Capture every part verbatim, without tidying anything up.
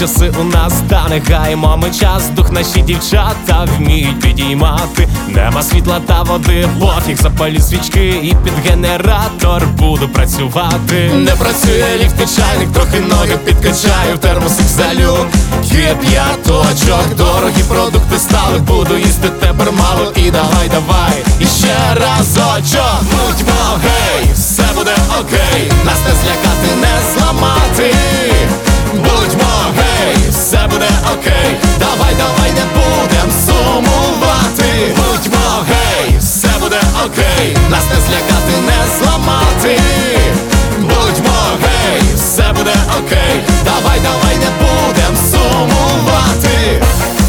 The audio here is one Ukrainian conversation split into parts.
часи у нас, та не гаємо ми час. Дух наші дівчата вміють підіймати. Нема світла та води, пофіг, запалю свічки і під генератор буду працювати. Не працює ліфт і чайник, трохи ноги підкачаю, в термосик залю кип'яточок. Дорогі продукти стали, буду їсти тепер мало. І давай, давай, і ще разочок. Будьмо гей, все буде окей, нас не злякати, не зламати. Будьмо гей, все буде окей, давай, давай, не будем сумувати. Будьмо гей, все буде окей, нас не злякати, не зламати. Будьмо гей, все буде окей, давай, давай, не будем сумувати.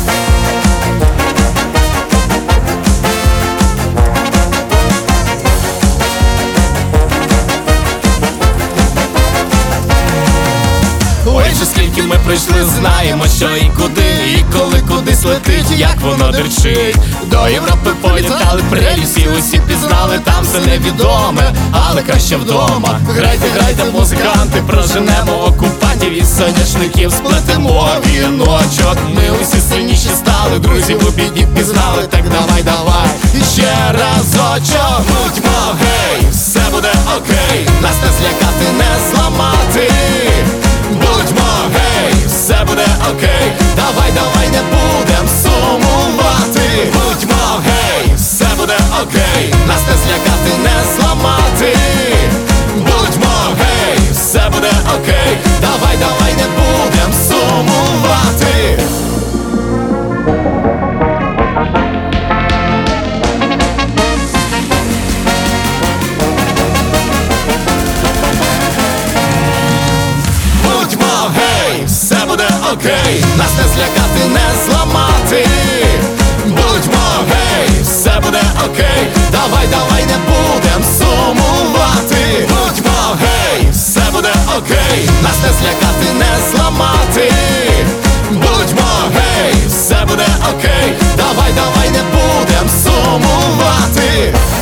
Ой, вже скільки ми пройшли, знаємо, що і куди, і коли кудись летить, як воно дерчить. До Європи політали, прелісі усі пізнали, там все невідоме, але краще вдома. Грайте, грайте, музиканти, проженемо окупантів і соняшників сплетемо віночок. Ми усі сильніші стали, друзів у біді пізнали, так давай, давай, і ще разочок. Будьмо гей, все буде окей, нас не злякати, не зламати. Будьмо гей, все буде окей, давай, давай, не будем сумувати. Будьмо гей, все буде окей, нас не злякати, не зламати. Будьмо гей, все буде окей, давай, давай, не будем сумувати. Все буде окей, нас не злякати, не зламати. Будьмо гей, все буде окей, давай, давай, не будем сумувати. Будьмо гей, все буде окей, нас не злякати, не зламати. Будьмо гей, все буде окей, давай, давай, не будем сумувати.